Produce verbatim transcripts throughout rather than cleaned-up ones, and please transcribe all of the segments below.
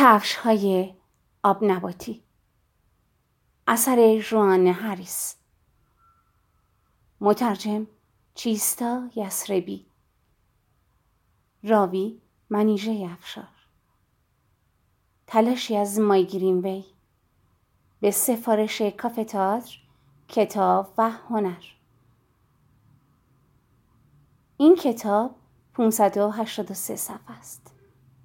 کفش‌های آب نباتی، اثر ژوان هریس، مترجم چیستا یسربی، راوی منیژه افشار. تلاشی از مای گرینوی به سفارش کافه تئاتر، کتاب و هنر. این کتاب پانصد و هشتاد و سه صفحه است.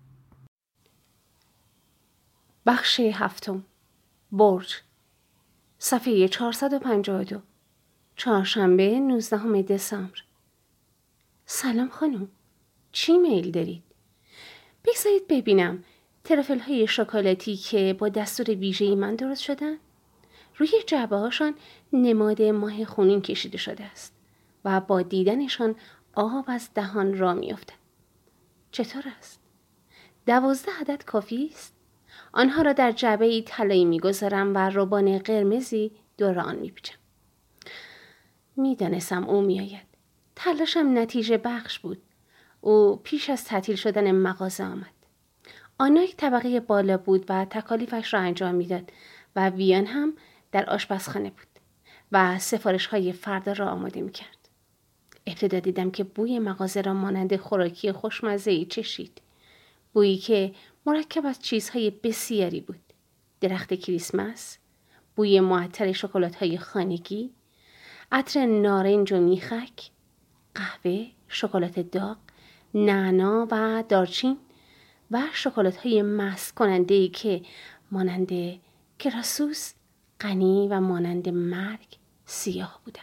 بخش هفتم، برج، صفحه چهارصد و پنجاه و دو، چهارشنبه نوزدهم دسامبر. سلام خانم، چی میل دارید؟ بگذارید ببینم ترافل های شکلاتی که با دستور ویژه‌ای من درست شدن. روی جعبه هاشان نماد ماه خونین کشیده شده است و با دیدنشان آب از دهان را می‌افتد. چطور است؟ دوازده عدد کافی است؟ آنها را در جعبه‌ای طلایی می‌گذارم و روبان قرمزی دور آن می‌پیچم. می‌دانستم او می‌آید. تلاشم نتیجه بخش بود. او پیش از تعطیل شدن مغازه آمد. آنایک طبقه بالا بود و تکالیفش را انجام می‌داد و ویان هم در آشپزخانه بود و سفارش‌های فردا را آماده می‌کرد. ابتدا دیدم که بوی مغازه را مانند خوراکی خوشمزه‌ای چشید. بویی که مرکب از چیزهای بسیاری بود. درخت کریسمس، بوی معطر شکلات‌های خانگی، عطر نارنج و میخک، قهوه، شکلات داغ، نعنا و دارچین و شکلات‌های مست کننده‌ای که مانند کراسوس، غنی و مانند مرگ سیاه بودند.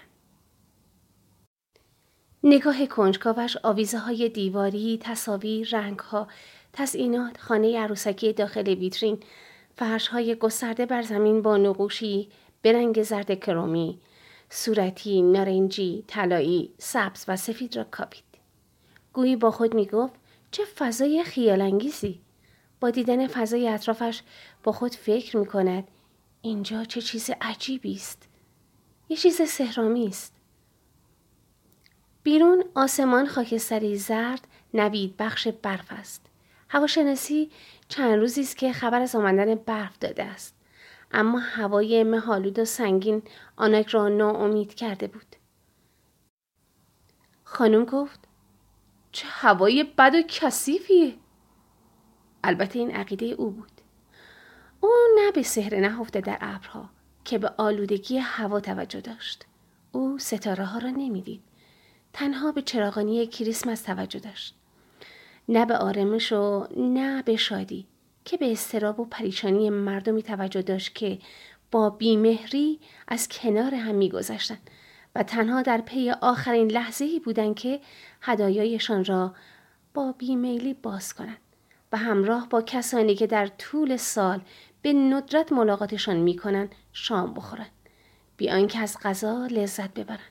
نگاه کنجکاوش آویزه‌های دیواری، تصاویر، رنگ‌ها، تزئینات، خانه عروسکی داخل ویترین، فرش‌های گسترده بر زمین با نقوشی به رنگ زرد کرومی، صورتی، نارنجی، طلایی، سبز و سفید را کاپید. گویی با خود می‌گفت چه فضای خیال‌انگیزی. با دیدن فضای اطرافش با خود فکر می‌کند اینجا چه چیز عجیبی است. یه چیز سحرآمیز است. بیرون آسمان خاکستری زرد نوید بخش برف است. هواشناسی چند روزی است که خبر از آمدن برف داده است. اما هوای مه‌آلود و سنگین آنک را ناامید کرده بود. خانم گفت چه هوای بد و کثیفیه. البته این عقیده او بود. او نه به سحر نهفته در ابرها که به آلودگی هوا توجه داشت. او ستاره ها را نمیدید. تنها به چراغانی کریسمس توجه داشت. نه به آرامش و نه به شادی که به اضطراب و پریشانی مردمی توجه داشت که با بیمهری از کنار هم می‌گذشتند و تنها در پی آخرین لحظه‌ای بودند که هدایایشان را با بیمیلی باز کنند و همراه با کسانی که در طول سال به ندرت ملاقاتشان می‌کنند شام بخورند، بی آنکه از غذا لذت ببرند.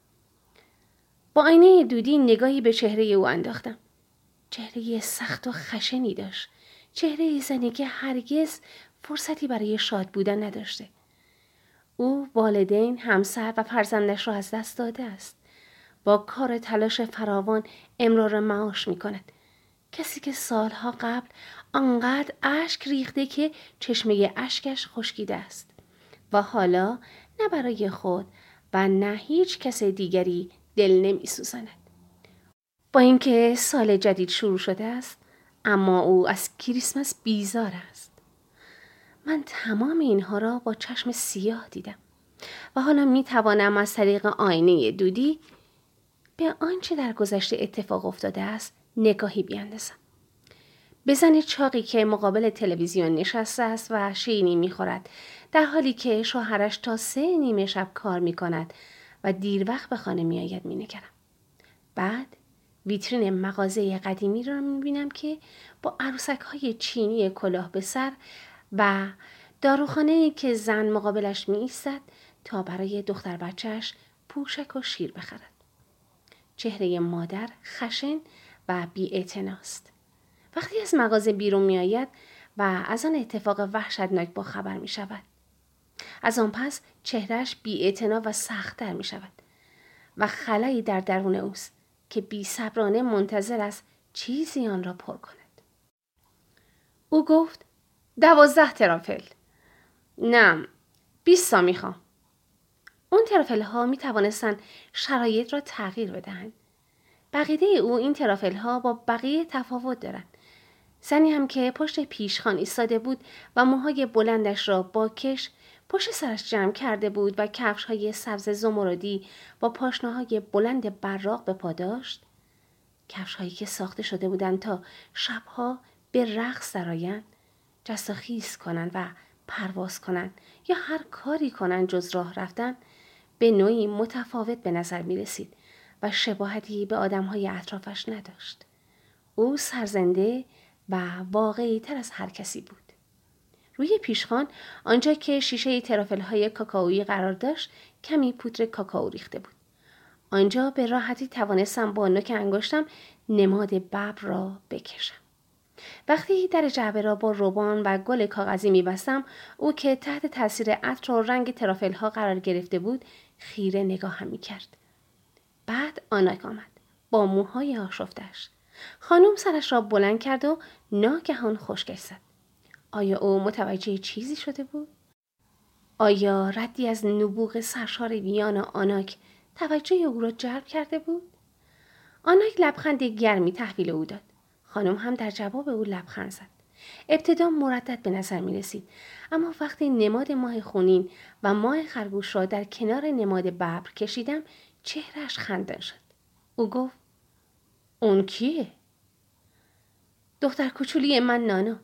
با آینه دودی نگاهی به چهره او انداختم. چهره سخت و خشنی داشت. چهره زنی که هرگز فرصتی برای شاد بودن نداشته. او والدین، همسر و فرزندش را از دست داده است. با کار تلاش فراوان امرار معاش می کند. کسی که سالها قبل آنقدر اشک ریخته که چشمه اشکش خشکیده است و حالا نه برای خود و نه هیچ کس دیگری دل نمی سوزند. با اینکه سال جدید شروع شده است اما او از کریسمس بیزار است. من تمام اینها را با چشم سیاه دیدم و حالا می توانم از طریق آینه دودی به آنچه در گذشته اتفاق افتاده است نگاهی بیاندازم. به زن چاقی که مقابل تلویزیون نشسته است و شیرینی می خورد در حالی که شوهرش تا سه نیمه شب کار می کند و دیر وقت به خانه می آید می نگرم. بعد ویترین مغازه قدیمی را می بینم که با عروسک های چینی کلاه به سر و داروخانه‌ای که زن مقابلش می ایستد تا برای دختر بچهش پوشک و شیر بخرد. چهره مادر خشن و بی‌اعتناست. وقتی از مغازه بیرون می آید و از آن اتفاق وحشتناک با خبر می شود. از آن پس چهرهش بی‌اعتنا و سخت‌تر می شود و خلایی در درون اوست که بی صبرانه منتظر است چیزی آن را پر کند. او گفت دوازده ترافل. نه، بیست تا میخوام. اون ترافل ها می توانستن شرایط را تغییر بدهند. بقیده او این ترافل ها با بقیه تفاوت دارند. زنی هم که پشت پیشخوان ایستاده بود و موهای بلندش را با کش پشت سرش جمع کرده بود و کفش های سبز زمردی با پاشنه‌های بلند براق به پا داشت. کفش هایی که ساخته شده بودند تا شبها به رقص درآیند، جست و خیز کنند و پرواز کنند یا هر کاری کنند جز راه رفتن، به نوعی متفاوت به نظر می رسید و شباهتی به آدم‌های اطرافش نداشت. او سرزنده و واقعی تر از هر کسی بود. روی پیشخوان آنجا که شیشه ترافل‌های کاکائویی قرار داشت کمی پودر کاکائو ریخته بود. آنجا به راحتی توانستم با نوک انگشتم نماد ببر را بکشم. وقتی در جعبه را با روبان و گل کاغذی می‌بستم، او که تحت تاثیر عطر و رنگ ترافل‌ها قرار گرفته بود خیره نگاهم می‌کرد. بعد آناک آمد با موهای آشفته‌اش. خانم سرش را بلند کرد و ناگهان خشکش زد. آیا او متوجه چیزی شده بود؟ آیا ردی از نبوغ سرشار میان آناک توجه او را جلب کرده بود؟ آناک لبخند گرمی تحویل او داد. خانم هم در جواب او لبخند زد. ابتدا مردد به نظر می رسید، اما وقتی نماد ماه خونین و ماه خرگوش را در کنار نماد ببر کشیدم چهرهش خندان شد. او گفت: اون کیه؟ دختر کوچولی من نانا.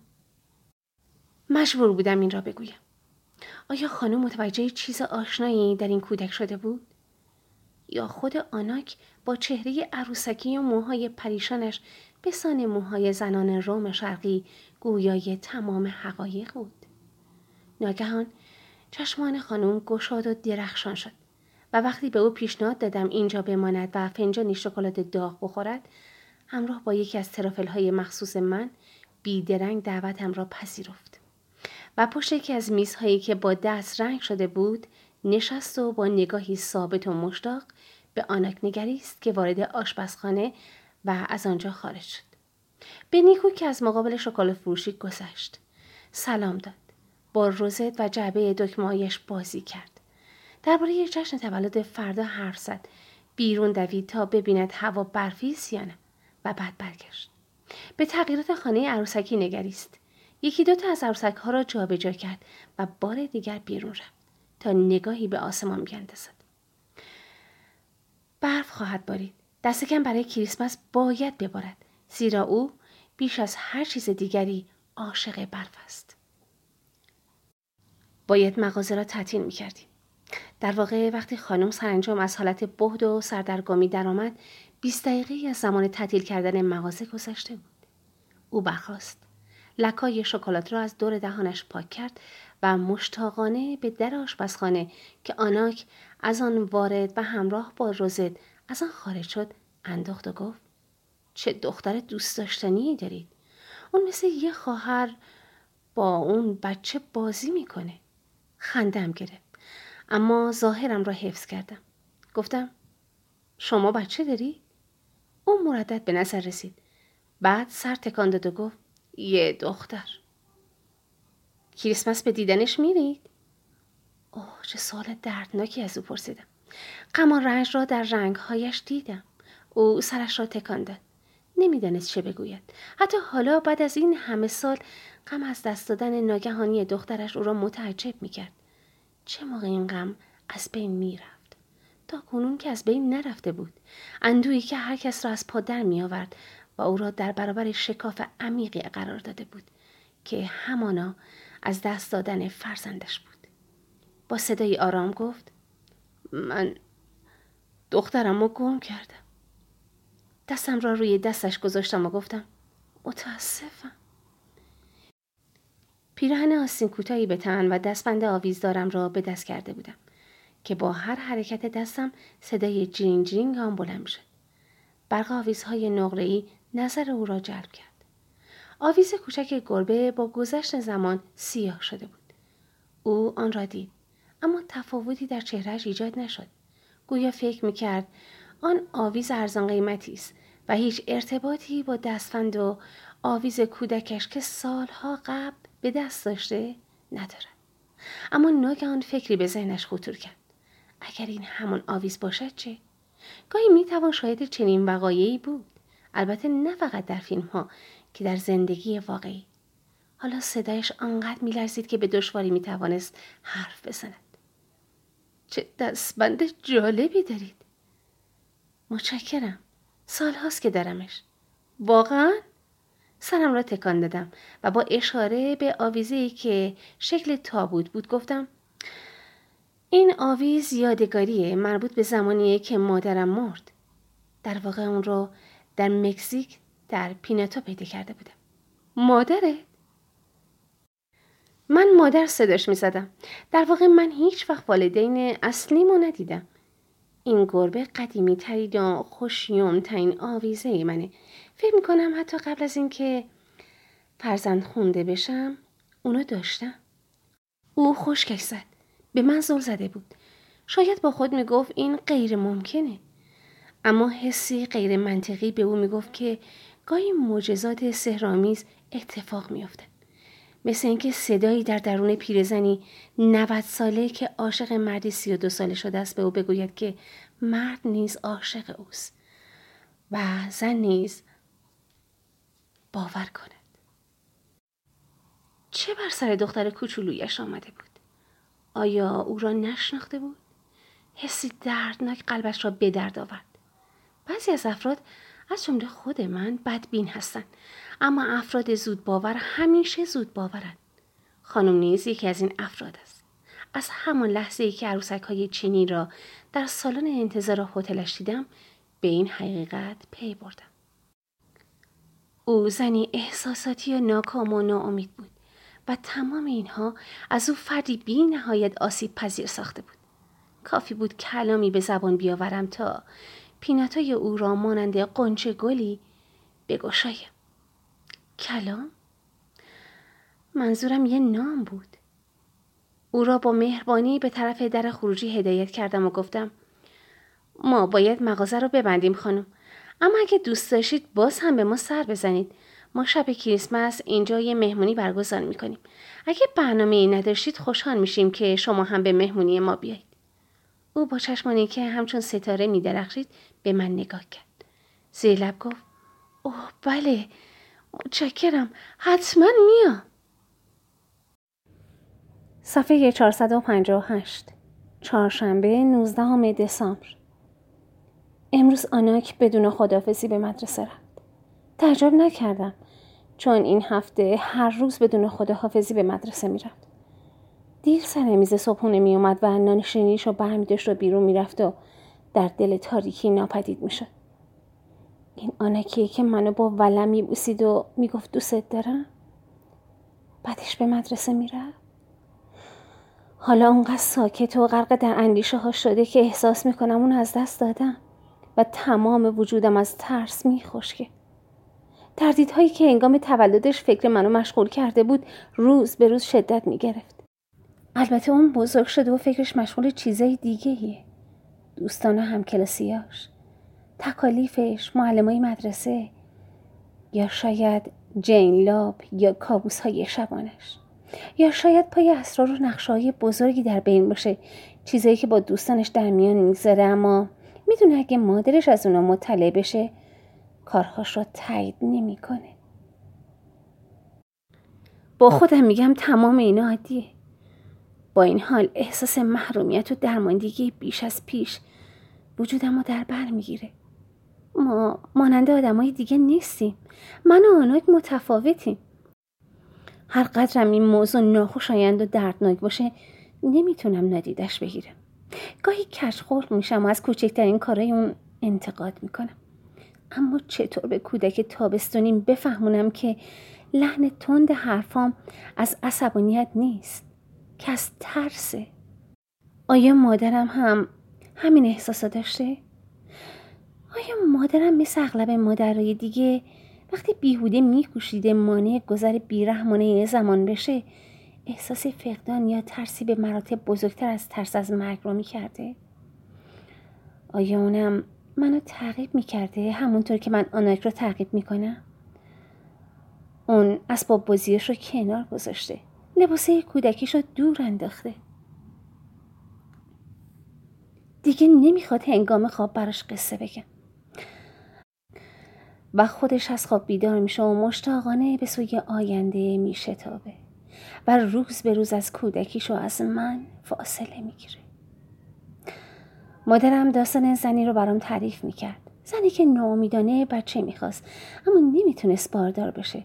مجبور بودم این را بگویم. آیا خانم متوجه چیز آشنایی در این کودک شده بود؟ یا خود آناک با چهره عروسکی و موهای پریشانش به سان موهای زنان روم شرقی گویای تمام حقایق بود؟ ناگهان چشمان خانم گشاد و درخشان شد و وقتی به او پیشنهاد دادم اینجا بماند و فنجانی شکلات داغ بخورد، همراه با یکی از ترافل‌های مخصوص من بیدرنگ دعوتم را پذیرفت و پشت یکی از میزهایی که با دست رنگ شده بود نشست و با نگاهی ثابت و مشتاق به آناک نگریست که وارد آشپزخانه و از آنجا خارج شد. به نیکو که از مقابل شکلات فروشی گذشت. سلام داد. با روزت و جعبه دکمه‌هایش بازی کرد. درباره جشن تولد فردا حرف زد. بیرون دوید تا ببیند هوا برفی است یا نه و بعد برگشت. به تغییرات خانه عروسکی نگریست. یکی دو تا از عروسک‌ها را جابجا کرد و بار دیگر بیرون رفت تا نگاهی به آسمان بیاندازد. برف خواهد بارید. دست کم برای کریسمس باید ببارد، زیرا او بیش از هر چیز دیگری عاشق برف است. باید مغازه را تعطیل می‌کردیم. در واقع وقتی خانم سرانجام از حالت بهد و سردرگمی درآمد، بیست دقیقه از زمان تعطیل کردن مغازه گذشته بود. او برخاست. لکای شکلات را از دور دهانش پاک کرد و مشتاقانه به در آشپزخانه که آناک از آن وارد و همراه با روزت از آن خارج شد انداخت و گفت: چه دختر دوست داشتنی دارید. اون مثل یه خواهر با اون بچه بازی میکنه. خندم گرفت، اما ظاهرم را حفظ کردم. گفتم: شما بچه داری؟ اون مردد به نظر رسید. بعد سر تکان داد و گفت: یه دختر. کریسمس به دیدنش میرید؟ اوه، چه سوال دردناکی از او پرسیدم. غم و رنج را در رنگهایش دیدم. او سرش را تکان داد. نمیدانست چه بگوید. حتی حالا بعد از این همه سال غم از دست دادن ناگهانی دخترش او را متعجب میکرد. چه موقع این غم از بین میرفت؟ تا کنون که از بین نرفته بود. اندویی که هر کس را از پا در میآورد و او را در برابر شکاف عمیقی قرار داده بود که همانا از دست دادن فرزندش بود. با صدای آرام گفت: من دخترم رو گم کردم. دستم را روی دستش گذاشتم و گفتم: متاسفم. پیراهن آستین کوتاهی به تن و دستبند آویزدارم را به دست کرده بودم که با هر حرکت دستم صدای جرینگ جرینگ آن بلند شد. برق آویزهای نقره‌ای نظر او را جلب کرد. آویز کوچک گربه با گذشت زمان سیاه شده بود. او آن را دید، اما تفاوتی در چهرهش ایجاد نشد. گویا فکر میکرد آن آویز ارزان قیمتی است و هیچ ارتباطی با دستبند و آویز کودکش که سالها قبل به دست داشته ندارد. اما ناگهان فکری به ذهنش خطور کرد. اگر این همون آویز باشد چه؟ گاهی میتوان شاهد چنین وقایعی بود. البته نه فقط در فیلم ها که در زندگی واقعی. حالا صدایش آنقدر میلرزید که به دشواری میتوانست حرف بزند. چه دستبند جالبی دارید. متشکرم. سال هاست که دارمش. واقعا؟ سرم را تکان دادم و با اشاره به آویزه‌ای که شکل تابوت بود گفتم این آویز یادگاریه، مربوط به زمانیه که مادرم مرد. در واقع اون رو در مکزیک در پیناتا پیدا کرده بودم. مادره؟ من مادر صداش می زدم. در واقع من هیچ وقت والدین اصلیمو ندیدم. این گربه قدیمی ترین و خوشیوم ترین آویزه منه. فکر می کنم حتی قبل از این که فرزند خونده بشم اونو داشتم. او خشکش زد. به من زل زده بود. شاید با خود می گفت این غیر ممکنه. اما حسی غیر منطقی به او می گفت که گاهی معجزات سحرآمیز اتفاق می افتد. مثل اینکه صدایی در درون پیرزنی نود ساله که عاشق مردی سی و دو ساله شده است به او بگوید که مرد نیز عاشق اوست و زن نیز باور کند. چه بر سر دختر کوچولویش آمده بود؟ آیا او را نشناخته بود؟ حسی دردناک قلبش را به درد آورد. بعضی از افراد از جمله خود من بدبین هستند، اما افراد زود باور همیشه زود باورند. خانم نیز یکی از این افراد است. از همان لحظه ای که عروسک های چینی را در سالن انتظار هتلش دیدم به این حقیقت پی بردم. او زنی احساساتی و ناکام و ناامید بود و تمام اینها از او فردی بی نهایت آسیب پذیر ساخته بود. کافی بود کلامی به زبان بیاورم تا پینتای او را مانند قنچه گلی بگشایم. کلام؟ منظورم یه نام بود. او را با مهربانی به طرف در خروجی هدایت کردم و گفتم ما باید مغازه رو ببندیم خانم، اما اگه دوست داشتید باز هم به ما سر بزنید. ما شب کریسمس اینجا یه مهمونی برگزار میکنیم. اگه برنامه ای نداشتید خوشحال میشیم که شما هم به مهمونی ما بیایید. او با چشمانی که همچون ستاره میدرخشید به من نگاه کرد. زیر لب گفت اوه بله متشکرم، حتما میام. صفحه چهارصد و پنجاه و هشت، چهارشنبه نوزدهم دسامبر. امروز آناک بدون خداحافظی به مدرسه رفت. تعجب نکردم چون این هفته هر روز بدون خداحافظی به مدرسه میرفت. دیر سر میز صبحونه می اومد و نانشینیش رو برمی داشت و بیرون می رفت و در دل تاریکی ناپدید می شد. این آنکیه که منو با ولم می بوسید و می گفت دوست دارم. بعدش به مدرسه می رفت. حالا اونقدر ساکت و غرق در اندیشه ها شده که احساس می کنم اون از دست دادم و تمام وجودم از ترس می خشکه. تردیدهایی که هنگام تولدش فکر منو مشغول کرده بود روز به روز شدت می گرفت. البته اون بزرگ شده و فکرش مشغول چیزای دیگه‌ایه. دوستان و همکلاسیاش، تکالیفش، معلمای مدرسه، یا شاید جین لاب یا کابوس‌های شبانش، یا شاید پای اسرار و نقشه‌های بزرگی در بین باشه، چیزایی که با دوستانش در میان میگذاره اما میدونه اگه مادرش از اونا مطلع بشه کارهاش رو تایید نمی‌کنه. با خودم میگم تمام اینا عادیه. با این حال احساس محرومیت و درماندگی بیش از پیش وجودم رو در بر میگیره. ما مانند آدمای دیگه نیستیم. من و آناک متفاوتیم. هر قدرم این موضوع ناخوشایند و دردناک باشه نمیتونم ندیدش بگیرم. گاهی کج خلق میشم و از کوچکترین کارای اون انتقاد میکنم. اما چطور به کودک تابستونیم بفهمونم که لحن تند حرفام از عصبانیت نیست که از ترسه؟ آیا مادرم هم همین احساسا داشته؟ آیا مادرم مثل اغلب مادرای دیگه وقتی بیهوده میکوشیده مانع گذر بیرحمانه زمان بشه احساس فقدان یا ترسی به مراتب بزرگتر از ترس از مرگ رو میکرده؟ آیا اونم منو تعقیب میکرده همونطور که من آناک رو تعقیب میکنم؟ اون اسباب بازیش رو کنار گذاشته. لباسه کودکیش رو دور انداخته. دیگه نمیخواد هنگام خواب براش قصه بگم. و خودش از خواب بیدار میشه و مشتاقانه به سوی آینده میشتابه و روز به روز از کودکیشو از من فاصله میگیره. مادرم داستان زنی رو برام تعریف میکرد. زنی که ناامیدانه بچه میخواست اما نمیتونست باردار بشه.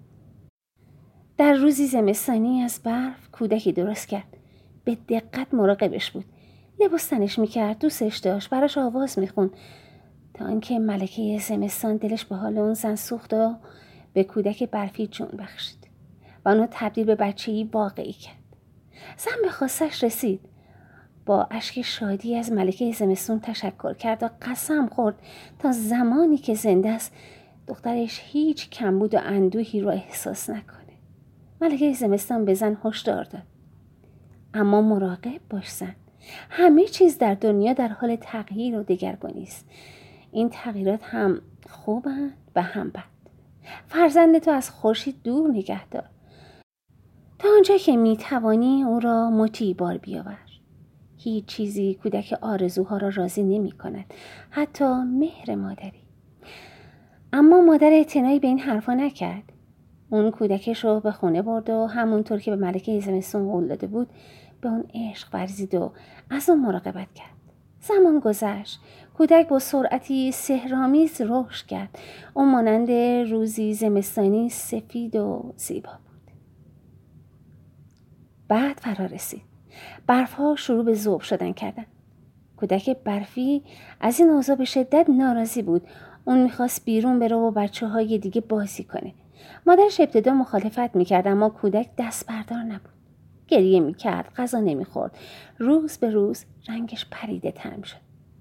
در روزی زمستانی از برف کودکی درست کرد. به دقت مراقبش بود. لباس تنش میکرد، دوستش داشت، براش آواز میخوند تا آنکه ملکه زمستان دلش به حال اون زن سوخت و به کودک برفی جون بخشید و اونو تبدیل به بچه‌ای واقعی کرد. زن به خواستش رسید. با اشک شادی از ملکه زمستون تشکر کرد و قسم خورد تا زمانی که زنده است دخترش هیچ کمبود و اندوهی رو احساس نکنه. ملکه زمستان به زن هشدار داد. اما مراقب باش زن. همه چیز در دنیا در حال تغییر و دگرگونی است. این تغییرات هم خوبند و هم بد. فرزند تو از خورشید دور نگه دار. تا آنجا که میتوانی او را مطیع بار بیاور. هیچ چیزی کودک آرزوها را راضی نمی کند. حتی مهر مادری. اما مادر اعتنایی به این حرفا نکرد. اون کودکش رو به خونه برد و همونطور که به ملکه زمستون قول داده بود به اون عشق ورزید و از اون مراقبت کرد. زمان گذشت. کودک با سرعتی سحرآمیز رشد کرد. اون مانند روزی زمستانی سفید و زیبا بود. بعد فرا رسید. برفها شروع به ذوب شدن کردن. کودک برفی از این اوضاع به شدت ناراضی بود. اون میخواست بیرون بره و بچه های دیگه بازی کنه. مادرش ابتدا مخالفت میکرد اما کودک دست بردار نبود. گریه میکرد، غذا نمیخورد. روز به روز رنگش پریده تر میشد.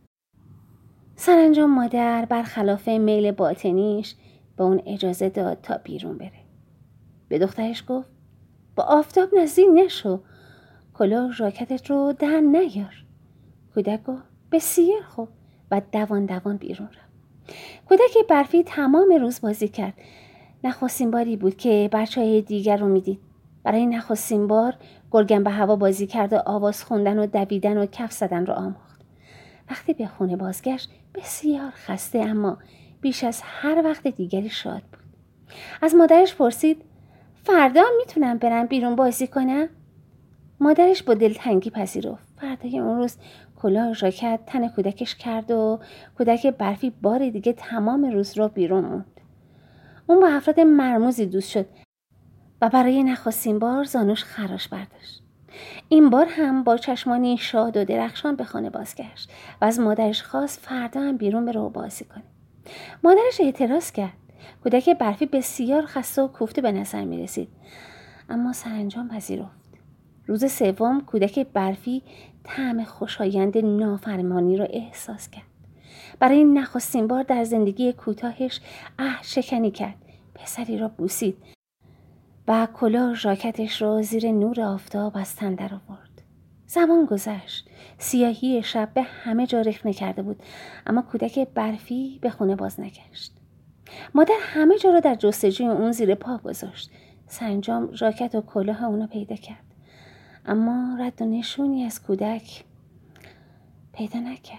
سرانجام مادر برخلاف میل باطنیش به اون اجازه داد تا بیرون بره. به دخترش گفت با آفتاب نزدیک نشو. کلاه ژاکتت رو در نیار. کودک گفت بسیار خوب و دوان دوان بیرون رفت. کودک برفی تمام روز بازی کرد. نخستین باری بود که بچه‌های دیگر رو میدید. برای نخستین بار گرگم به هوا بازی کرد و آواز خوندن و دویدن و کف زدن رو آموخت. وقتی به خونه بازگشت بسیار خسته اما بیش از هر وقت دیگری شاد بود. از مادرش پرسید فردا میتونم برم بیرون بازی کنم؟ مادرش با دلتنگی پذیرفت. فردای اون روز کلاه ژاکت تن کودکش کرد و کودک برفی بار دیگه تمام روز رو بیرون موند. اون با افراد مرموزی دوست شد و برای نخستین بار زانوش خراش برداشت. این بار هم با چشمانی شاد و درخشان به خانه بازگشت و از مادرش خواست فردا هم بیرون بره و بازی کنه. مادرش اعتراض کرد. کودک برفی بسیار خسته و کوفته به نظر می رسید اما سرانجام پذیرفت. روز سوم کودک برفی طعم خوشایند نافرمانی را احساس کرد. برای نخستین بار در زندگی کوتاهش عهد شکنی کرد. پسری را بوسید و کلاه ژاکتش را زیر نور آفتاب از تن در آورد. زمان گذشت. سیاهی شب به همه جا رخنه کرده بود اما کودک برفی به خونه باز نگشت. مادر همه جا را در جستجوی اون زیر پا گذاشت. سرانجام ژاکت و کلاه اونو پیدا کرد اما رد و نشونی از کودک پیدا نکرد.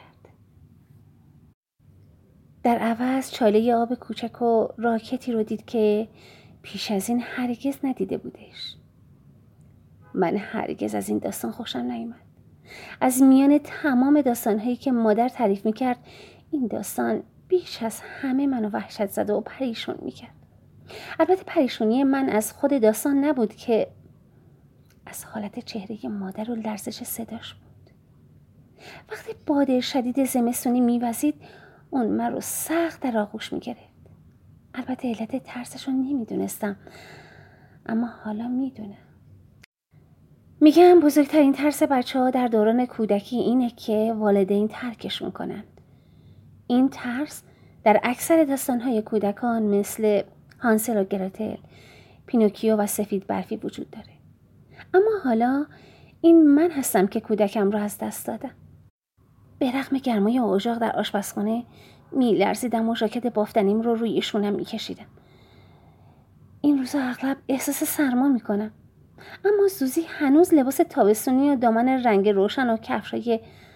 در عوض چاله آب کوچک و راکتی رو دید که پیش از این هرگز ندیده بودش. من هرگز از این داستان خوشم نیامد. از میان تمام داستانهایی که مادر تعریف میکرد این داستان بیش از همه منو وحشت زده و پریشون میکرد. البته پریشونی من از خود داستان نبود که از حالت چهره مادر و لرزش صداش بود. وقتی باد شدید زمستونی میوزید اون من رو سخت در آغوش میگرفت. البته علت ترسش رو نمیدونستم اما حالا میدونم. میگم بزرگترین ترس بچه ها در دوران کودکی اینه که والدین ترکشون کنند. این ترس در اکثر داستانهای کودکان مثل هانسل و گرتل، پینوکیو و سفید برفی وجود داره. اما حالا این من هستم که کودکم رو از دست دادم. به رغم گرمای اجاق در آشپزخانه میلرزیدم و ژاکت بافتنیم رو روی شونم میکشیدم. این روزا اغلب احساس سرما میکنم. اما زوزی هنوز لباس تابستونی و دامن رنگ روشن و کفشای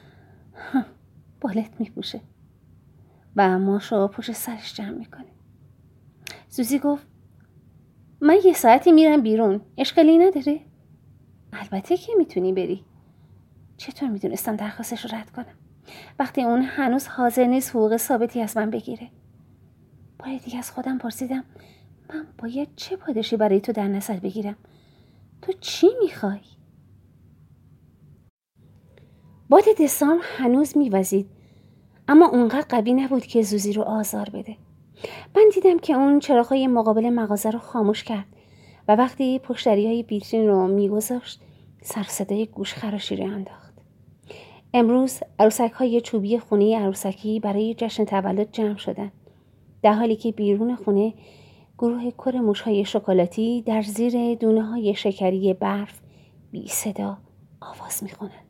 بالت میپوشه و ماشو پشت سرش جمع میکنه. زوزی گفت من یه ساعتی میرم بیرون، اشکالی نداره؟ البته که میتونی بری. چطور میدونستم درخواستش رو رد کنم وقتی اون هنوز حاضر نیست حقوق ثابتی از من بگیره؟ بار دیگه از خودم پرسیدم من باید چه پاداشی برای تو در نظر بگیرم؟ تو چی میخوای؟ باد دسامبر هنوز میوزید اما اونقدر قوی نبود که زوزی رو آزار بده. من دیدم که اون چراغ‌های مقابل مغازه رو خاموش کرد و وقتی پشتری‌های ویترین رو میگذاشت سر صدای گوش خراشی رو انداخت. امروز عروسک‌های چوبی خونه عروسکی برای جشن تولد جمع شدن، در حالی که بیرون خونه گروه کر موش‌های شکلاتی در زیر دونه‌های شکری برف بی صدا آواز می‌خونن.